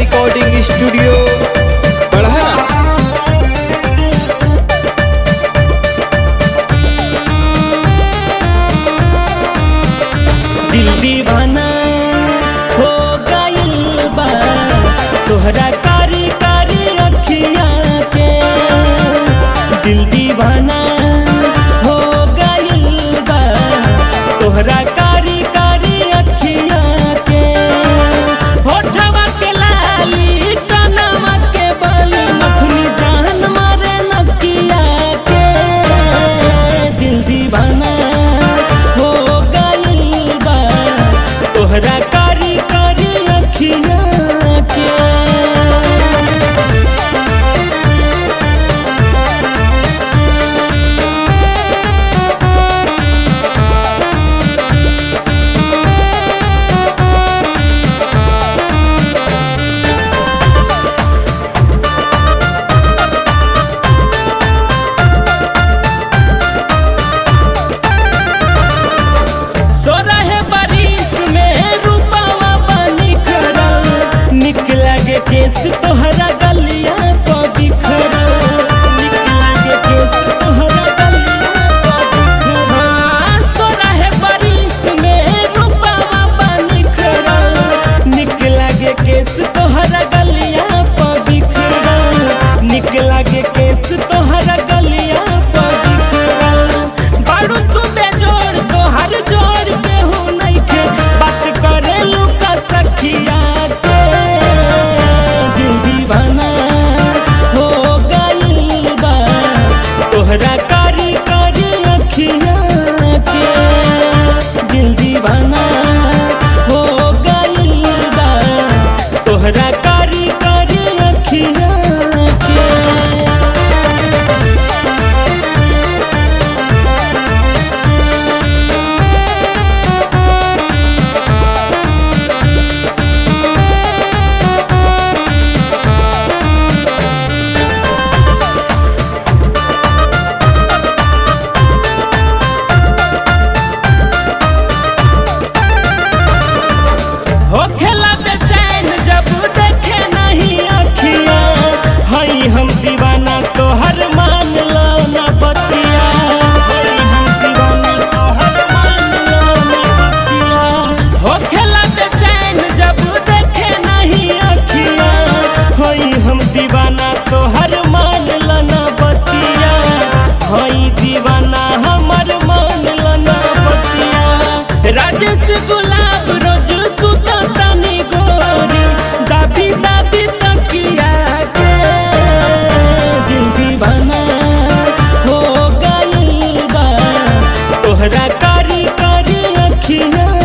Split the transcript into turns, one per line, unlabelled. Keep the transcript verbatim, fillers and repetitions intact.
Recording studio बढ़ाना।
दिल दीवाना हो गइल बा तोहरा कारी कारी अखिया के। दिल दीवाना हो गइल बा तोहरा कारी कारी अखिया के। होठवा के लाली कनवा के बाली नथुनी जान मारे नकिया के। दिल दीवाना हो गइल बा तोहरा कारी कारी अखिया के। सोरह बरिस में रूपवा बनी खरल निक लागे केस तोहरा गलिया तो बिखरल। निक लागे केस तोहरा गलिया तो बिखरल। हाँ, सोरह बरिस में रूपवा बनी खरल निक लागे केस तोहरा गलिया तो बिखरल। निक लागे केस तोहरा गलिया तो बिखरल। बाड़ू तू बेजोड़ तोहर जोड़ केहू नइखे बात करेलू का सखिया के। दिल दीवाना हो गइल बा तोहरा कारी कारी अखिया के। दिल दीवाना हो गइल बा तोहरा कारी कारी अखिया के। हो खेला बेचैन जब देखे नहीं अखिया। हई हम दीवाना तोहर मान लो ना बतिया। हई हम दीवाना तोहर मान लो ना बतिया। हो खेला बेचैन जब देखे नहीं अखिया। हई हम दीवाना तोहर मान लो ना बतिया। हई दीवाना हमर मान लो ना बतिया। राजेश गुलाब रोज सुता तनी गोर दाबी दाबी तकिया के। दिल दीवाना हो गइल बा तोहरा कारी कारी अखिया